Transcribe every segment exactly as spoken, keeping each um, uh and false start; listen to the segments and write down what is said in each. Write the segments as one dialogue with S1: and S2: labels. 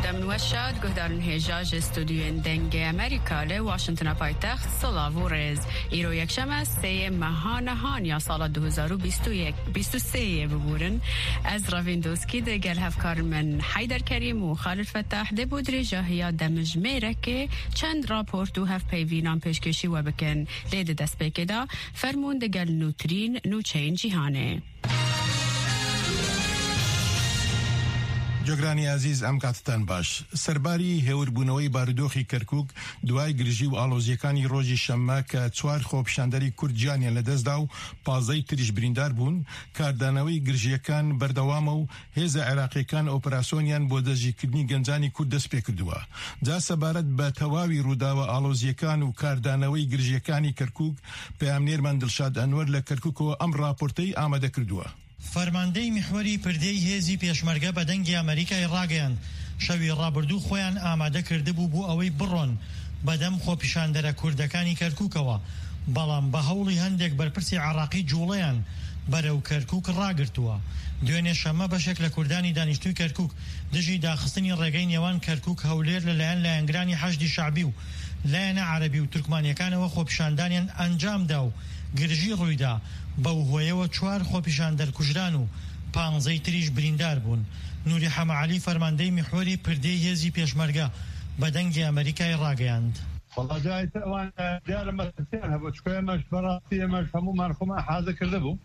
S1: دم وشاد گهدارن هجاج استودیو دنگ امریکا ل واشنطن پایتخت سلاو رز ایرو یکشنبه سه ماه نهان یا سال دو هزار و بیست و سه ببورن از راویندوسکی ده گل هفکار من حیدر کریم و خالد فتاح ده بودری جاهیا دمجمه که چند راپورت و هف پیوینان پیشکشی و بکن لید دست بکدا فرمون ده گل نوترین نوچین جیهانه.
S2: جۆگرانی عزیز ئەم کاتتان باش. سەرباری هێوربوونەوەی بارودۆخی کەرکووک دوای گرژی و ئاڵۆزیەکانی ڕۆژی شەممە کە چوار خۆپیشاندەری کورد گیانیان لەدەستدا و پازەی تریش بریندار بوون، کاردانەوەی گرژیەکان بەردەوامە و هێزە عێراقیەکان ئۆپراسیۆنیان بۆ دەستگیرکردنی گەنجانی کورد دەست پێ کردووە. جا سەبارەت بە تەواوی ڕووداوە ئاڵۆزیەکان و کاردانەوەی گرژیەکانی کەرکووک پەیامنێرمان دڵشاد ئەنوەر لە کەرکووکەوە ئەم راپۆرتەی ئامادە کردووە.
S3: فەرماندەی میحوەری پردەی هێزی پێشمەرگە بە دەنگی ئەمریکای ڕاگەیاند شەوی ڕابردوو خۆیان ئامادە کردبوو بۆ ئەوەی بڕۆن بەدەم خۆپیشاندەرە کوردەکانی کەرکووکەوە، بەڵام بە هەوڵی هەندێک بەرپرسی عراقی جوڵەیان بەرەو کەرکووک ڕاگرتووە. دوێنێ شەمە بەشێک لە کوردانی دانیشتووی کەرکووک دژی داخستنی ڕێگەی نێوان کەرکووک هەولێر لەلایەن لایەنگرانی حەشدی شعبی و لایەنە عەرەبی و تورکمانیەکانەوە خۆپیشاندانیان ئەنجامدا و گرژی ڕوویدا. بەو هۆیەوە چوار خۆپیشاندەر کوژران و پانزەی تریش بریندار بوون. نوری حەمەعەلی فەرماندەی میحوەری پردەی هێزی پێشمەرگە بە دەنگی ئەمریکای ڕاگەیاند.
S4: والله جاي توان ديار مسيرها هبو شويه مش براسيه مش همو مرخومه حاجه كذا بو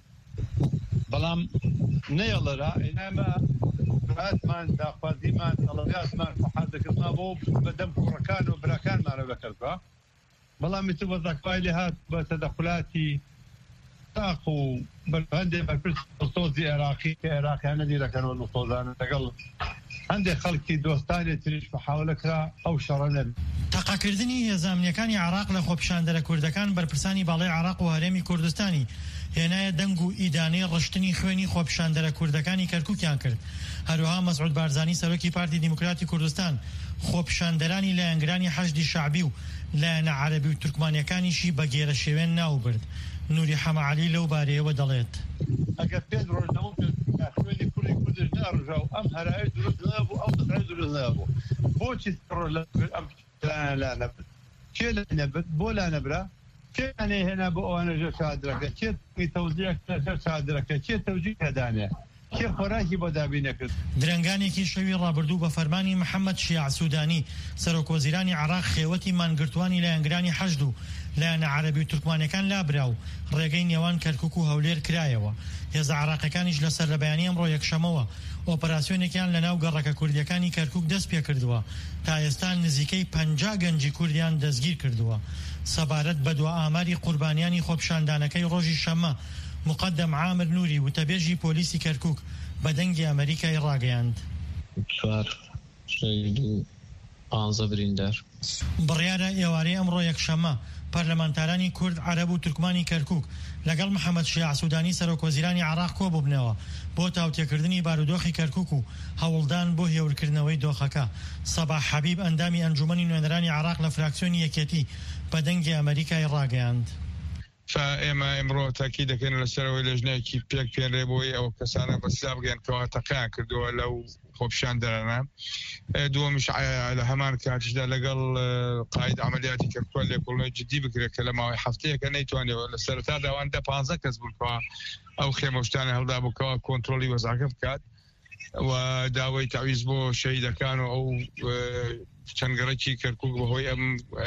S4: بلام نيلا را انما بعد ما داخل ما طلبات ما حاجه كذا بو بدم بركان وبركان ما ذكرتها بلام يتبع ذكايلها بتدخلاتي تاخو عندي بالفلسطوزي عراقي عراقي انا دي كانوا الصوزان تقل عندي خلقي دوستاني تريش بحاولك او شرنا
S3: تەقاکردنی هێزامنیەکانی عراق لە خۆپیشاندەرە کوردەکان بەرپرسانی باڵای عراق و هەرێمی کوردستانی هێنایە دەنگ و ئیدانەی ڕشتنی خوێنی خۆپیشاندەرە کوردەکانی کەرکووکیان کرد. هەروەها مەسعود بارزانی سەرۆکی پارتی دیموکراتی کوردستان خۆپیشاندەرانی لایەنگرانی حەشدی شعبی و لایەنە عەرەبی و تورکمانیەکانیشی بە گێرە شێوێن ناوبرد. نوری حەمەعەلی لەو بارەیەوە دەڵێت
S4: ئەگەر پێ ڕۆژنەوە خوێنی کوڕی کوردش ناڕژا و ئەم هەرای دروست نەبوو ئەو دەسای دروست نەبوو بۆچی ئەم لا نبت كي لا نبت بولا نبرة كي يعني هنا بو أنا جو صادرك كي توزيع صادرك كي توجيه هدانة كي خوراكي بدابينك
S3: درنگانێکی شەوی ڕابردوو بە فەرمانی محەممەد شیع سوودانی سەرۆک وەزیرانی عراق خێوەتی مانگرتوانی لایەنگرانی حەشد و لایەنە عەرەبی و تورکمانیەکان لابرا و ڕێگەی نێوان کەرکووک و هەولێر کرایەوە. هێزە عراقیەکانیش لەسەر لە بەیانی ئەمڕۆ یەکشەمەوە ئۆپەراسیۆنێکیان لەناو گەڕەکە کوردیەکانی کەرکووک دەست پێ کردووە. تا ئێستا نزیکەی پەنجا گەنجی کوردیان دەستگیر کردووە. سەبارەت بە دوا ئاماری قوربانیانی خۆپیشاندانەکەی ڕۆژی شەممە مقدم عامر نوری وتەبێژی پۆلیسی کەرکووک بە دەنگی ئەمریکای ڕاگەیاند.
S5: چوار شەهید و پانزە بریندار.
S3: بڕیارە ئێوارەی ئەمڕۆ یەکشەممە پەرلەمانتارانی کورد عەرەب و تورکمانی کەرکووک لەگەڵ محەممەد شیع سوودانی سەرۆک وەزیرانی عراق کۆ بووبنەوە بۆ تاوتێکردنی بارودۆخی کەرکووک و هەوڵدان بۆ هێورکردنەوەی دۆخەکە. سەباح حەبیب ئەندامی ئەنجومەنی نوێنەرانی عراق لە فراکسیۆنی یەکێتی بە دەنگی ئەمریکای ڕاگەیاند.
S6: فئێمە ئەمڕۆ تاکی دەکەن لەسەرەوەی لەژنەیەکی پێک پێنرێبەوەی ئەو کەسانە بەسلا بگەنکەوە تەقیان کردووە لەو خۆپیشاندەرانە. دووەمیش لە هەمان کاتیشدا لەگەڵ قاید عملیاتی کەرکووک لێکۆڵینەوەی جدی بکرێت کە لە ماوەی هەفتەیەکە نەیتوانێەوە لە سەرەتا داوان دە پانزە کەس بوونکەوە ئەو خێمەشتانە هەڵدا بووکەوە کۆنتترۆلی وەزاکە بکات و داوای تاویز بۆ شەهیدەکان و ئەو چەندگەڕێکی کەرکووک بەهۆی ئەم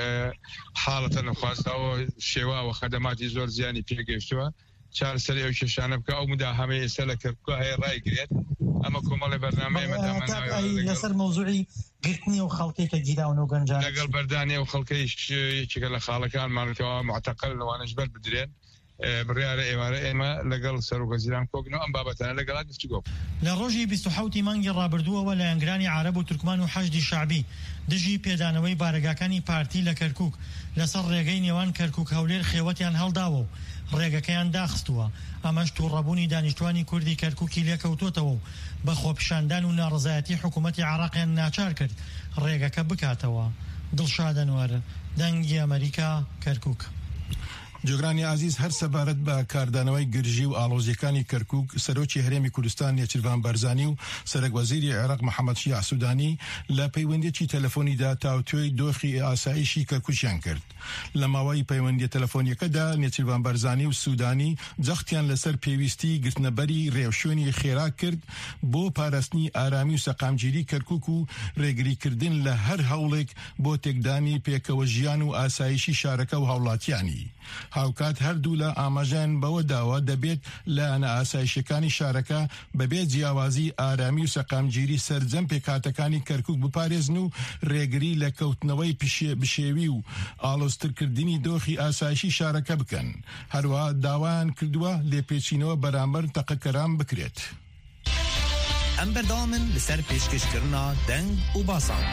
S6: حاڵەتە نەخواستەوە شێواوە خەدەماتی زۆر زیانی پێگەشتووە چارەسەری ئەو کێشانە بکە. ئەو مداهەمەی ئێستا لە کەرکووک هەیە ڕایگرێت. ئەمە کۆمەڵی بەرنامەی
S3: لەسەر مەوزوعی گرتنی و خەڵکێکە گیراون و گەنجان
S6: لەگەڵ بەردانی و خەڵکەی یەکێکە لە خاڵەکانمانەوە معتەقەل لەوانەش بەر بدرێن. بڕیارە ئێوارە ئێمە لەگەڵ سەرۆک وەزیران کۆبنەوە ئەم بابەتانە لەگەڵا گفتوگۆ.
S3: لە ڕۆژی بیست و حەوتی مانگی ڕابردووەوە لایەنگرانی عەرەب و تورکمان و حەشدی شعبی دژی پێدانەوەی بارەگاکانی پارتی لە کەرکووک لەسەر ڕێگەی نێوان کەرکووک هەولێر خێوەتیان هەڵداوە و ڕێگەکەیان داخستووە. ئەمەش تووڕەبوونی دانیشتوانی کوردی کەرکووکی لێکەوتوتەوە و بە خۆپیشاندان و ناڕزایەتی حکوومەتی عراقیان ناچار کرد ڕێگەکە بکاتەوە. دڵشاد ئەنوەر، دەنگی ئەمریکا، کەرکووک.
S2: جۆگرانی عزیز هەر سەبارەت بە کاردانەوەی گرژی و ئاڵۆزیەکانی کەرکووک سەرۆکی هەرێمی کوردستان نێچیروان بەرزانی و سەرۆک وەزیری عێراق محەممەد شیع سوودانی لە پەیوەندیەکی تەلەفۆنیدا تاوتوێی دۆخی ئاسایشی کەرکووکیان کرد. لە ماوەی پەیوەندی تەلەفۆنیەکەدا نێچیروان بەرزانی و سوودانی جەختیان لەسەر پێویستی گرتنەبەری ڕێوشوێنی خێرا کرد بۆ پاراستنی ئارامی و سەقامگیری کەرکووک و ڕێگریکردن لە هەر هەوڵێک بۆ تێکدانی پێکەوە ژیان و ئاسایشی شارەکە و هاوڵاتیانی. هاوکات هەردوو لە ئاماژیان بەوە داوە دەبێت لە ئەنە ئاسایشەکانی شارەکە بەبێت جیاوازی ئارامی و سەقامگیری سەرجەم پێکاتەکانی کەرکووک بپارێزن و ڕێگری لە کەوتنەوەی بشێوی و ئاڵۆزترکردنی دۆخی ئاسایشی شارەکە بکەن. هەروە داوایان کردووە لێپێچینەوە بەرامبەر تەقەکەران بکرێت.
S7: ئەم بەردەوامن لەسەر پێشکەشکردنا دەنگ و باسان.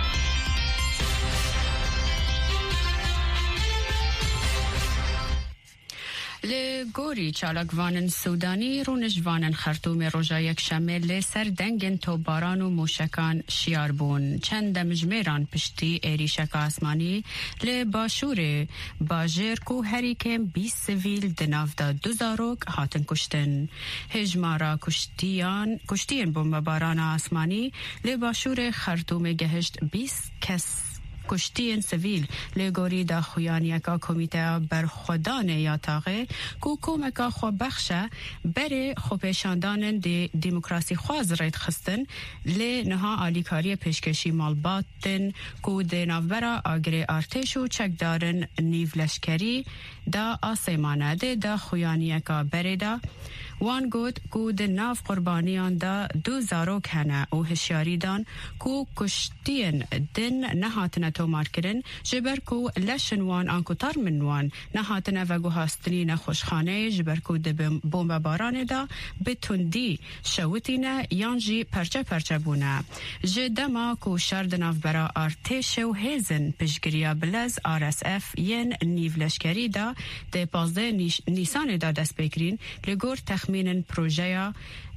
S1: لگوری چالاکوانن سودانی رونجوانن خرطوم روژا یک شمه لسر دنگن توباران و موشکان شیار بون. چند مجمران پشتی ایریشک آسمانی لباشور باجر کو هریکم بیس سویل دنافدا دوزاروک هاتن کشتن. هجمارا کشتیان کشتین بمباران آسمانی لباشور خرطوم گهشت بیس کس کشتین سویل لگوری دا خویانیکا کمیته برخودان یا تاغه کو کومکا خو بخشه بره خو پیشاندانن دی دموکراسی خواز رید خستن لی نها آلیکاری پیشکشی مالباتن کو دی نافبرا آگری ارتش و چکدارن نیو لشکری دا آسیمانه دی دا خویانیکا بره دا وان گود کو د ناف قربانیان دا دو زاروک هنه او هشیاری دان کو کشتین دن نهاتنه تومار کرن جبر کو لشن وان آنکو تر من وان نهاتنه و گوهاستنی نخوشخانه جبر کو د بومب باران دا بتوندی شوتینه یانجی پرچه پرچه بونه جدما کو شرد ناف برا ارتش و هیزن پشگریا بلز آر اس اف ین نیو لشکری دا د پازده نیسان دا دست بکرین لگور تخمین من پروژه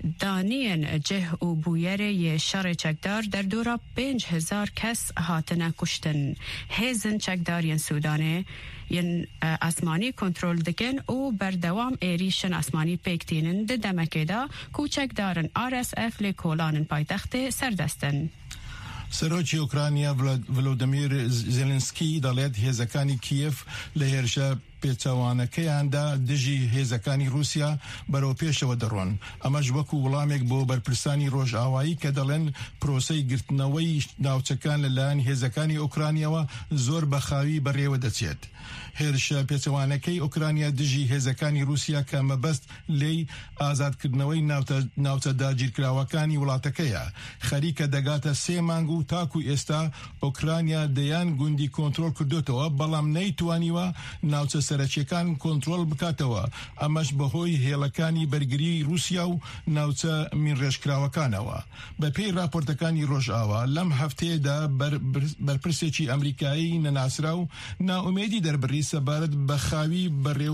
S1: دانین جه و بویر ی شر چکدار در دورا پنج هزار کس هاتنه کشتن. هیزن چکدار ین سودانه ین اسمانی کنترل دکن او بردوام ایریشن اسمانی پیکتینن ده دمکه دا کو چکدارن آر اس اف لکولانن پایتخت سردستن.
S2: سەرۆکی ئوکرانیا ڤلۆدیمیر زێلنسکی دەڵێت هێزەکانی کیف لە هێرشە پێچەوانەکەیاندا دژی هێزەکانی رووسیا بەرەو پێشەوە دەڕۆن. ئەمەش وەکو وەڵامێک بۆ بەرپرسانی ڕۆژئاوایی کە دەڵێن پرۆسەی گرتنەوەی ناوچەکان لەلایەن هێزەکانی ئوکرانیەوە زۆر بەخاوی بەڕێوە دەچێت. هێرشە پێچەوانەکەی ئوکرانیا دژی هێزەکانی رووسیا کە مەبەست لێی ئازادکردنەوەی ناوچە داگیرکراوەکانی وڵاتەکەیە. خەریکە دەگاتە سێ مانگ و تاکو ئێستا ئوکرانیا دەیان گوندی کۆنترۆل کردوتەوە بەڵام نەیتوانیوە ناوچە سەرەکیەکان کۆنترۆل بکاتەوە. ئەمەش بەهۆی هێڵەکانی بەرگری رووسیا و ناوچە مینڕێژکراوەکانەوە. بە پێی راپۆرتەکانی ڕۆژئاوا لەم هەفتەیەدا بەرپرسێکی ئەمریکایی نەناسرا و ناومێدی دەربڕی سەبارەت بە خاوی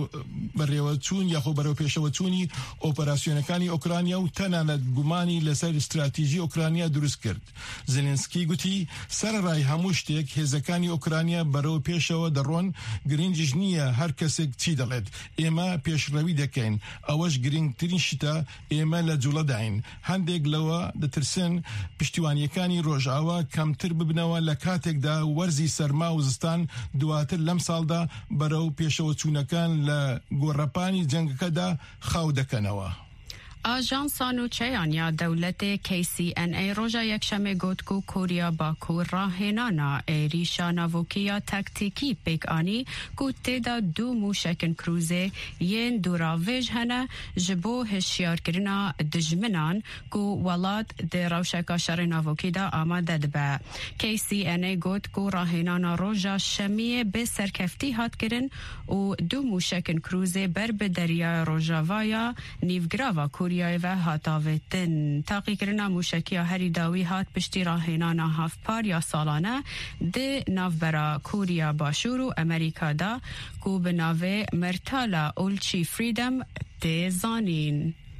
S2: بەڕێوەچوون یاخۆ بەرەو پێشەوەچوونی ئۆپەراسیۆنەکانی ئوکرانیا و تەنانەت گومانی لەسەر استراتیژی ئوکرانیا دروست کرد. زلنسکی گوتی سەرڕای هەموو شتێک هێزەکانی ئوکرانیا بەرەو پێشەوە دەڕۆن گرنگیش نییە هەر کەسێک چی دەڵێت. ئێمە پێشڕەوی دەکەین ئەوەش گرنگترین شتە ئێمە لە جوڵەداین. هەندێک لەوە دەترسن پشتیوانیەکانی ڕۆژئاوا کەمتر ببنەوە لە کاتێکدا وەرزی سەرما و زستان دواتر لەم ساڵدا بەرەو پێشەوە چوونەکان لە گۆڕەپانی جەنگەکەدا خاو دەکەنەوە.
S1: آژانس نوچه‌یان دولت کی سی ان ای روژا یک شنبه گفت که کوریا باکو راهنانا ایریشا ناوکیا تاکتیکی پیک آنی که تعداد دو موشکن کروزه ین دوراویج هنه جبو هشیار کرنا دجمنان که ولاد ده روشکا شر ناوکی دا آماده دبه. کی سی ان ای گفت که راهنانا روژا شمیه به سرکفتی هات کرن و دو موشکن کروزه بر به دریای روژاوایا نیوگراوا کوریای و هاتاوتن تاقی کرنا موشکی هری داوی هات پشتی راهنانا هفت پار یا سالانه ده ناوبرا کوریا باشور و امریکا دا کو به ناوه مرتالا اولچی فریدم ده زانین.